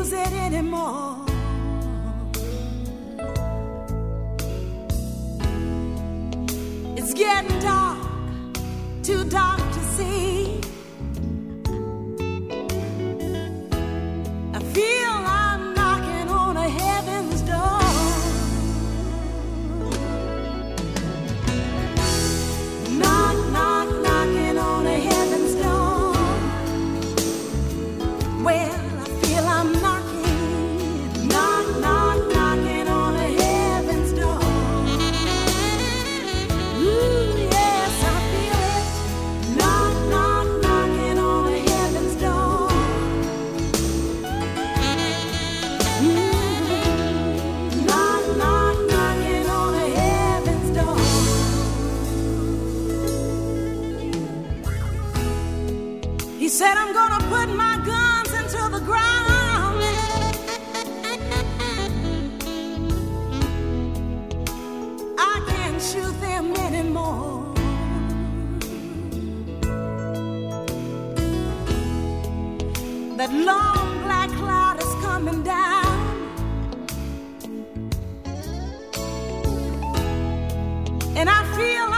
use it anymore. It's getting dark, too dark to see. I feel I'm knocking on a heaven's door. Knock, knock, knocking on a heaven's door. Well, I feel I'm knocking, knock, knock, knocking on a heaven's door. Ooh, yes, I feel it. Knock, knock, knocking on a heaven's door. Knock, knock, knocking on a heaven's door. He said, I'm gonna put my guns into the ground. I can't shoot them anymore. That long black cloud is coming down. And I feel